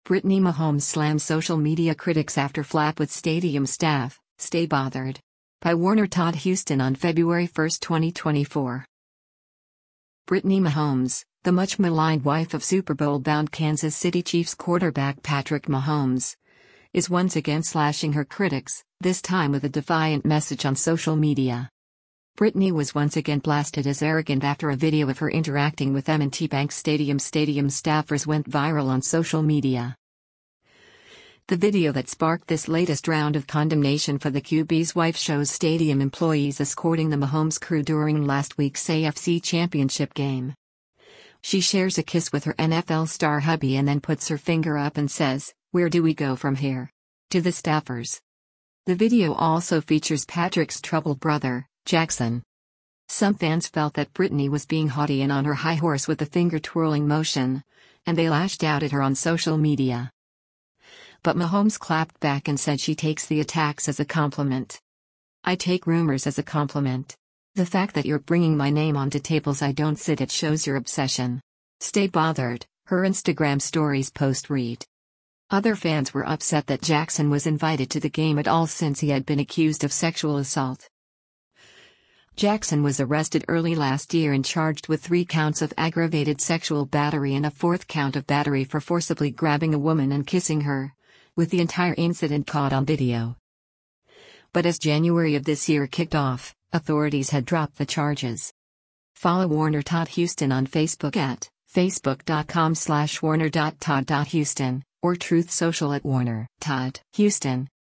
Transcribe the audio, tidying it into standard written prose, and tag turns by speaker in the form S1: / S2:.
S1: Brittany Mahomes slams social media critics after flap with stadium staff, stay bothered. By Warner Todd Houston on February 1, 2024. Brittany Mahomes, the much-maligned wife of Super Bowl-bound Kansas City Chiefs quarterback Patrick Mahomes, is once again slashing her critics, this time with a defiant message on social media. Brittany was once again blasted as arrogant after a video of her interacting with M&T Bank Stadium staffers went viral on social media. The video that sparked this latest round of condemnation for the QB's wife shows stadium employees escorting the Mahomes crew during last week's AFC Championship game. She shares a kiss with her NFL star hubby and then puts her finger up and says, "Where do we go from here?" to the staffers. The video also features Patrick's troubled brother, Jackson. Some fans felt that Brittany was being haughty and on her high horse with the finger-twirling motion, and they lashed out at her on social media. But Mahomes clapped back and said she takes the attacks as a compliment. "I take rumors as a compliment. The fact that you're bringing my name onto tables I don't sit at shows your obsession. Stay bothered," her Instagram stories post read. Other fans were upset that Jackson was invited to the game at all since he had been accused of sexual assault. Jackson was arrested early last year and charged with 3 counts of aggravated sexual battery and a 4th count of battery for forcibly grabbing a woman and kissing her, with the entire incident caught on video. But as January of this year kicked off, authorities had dropped the charges. Follow Warner Todd Houston on Facebook at facebook.com/warner.todd.houston or Truth Social at Warner Todd Houston.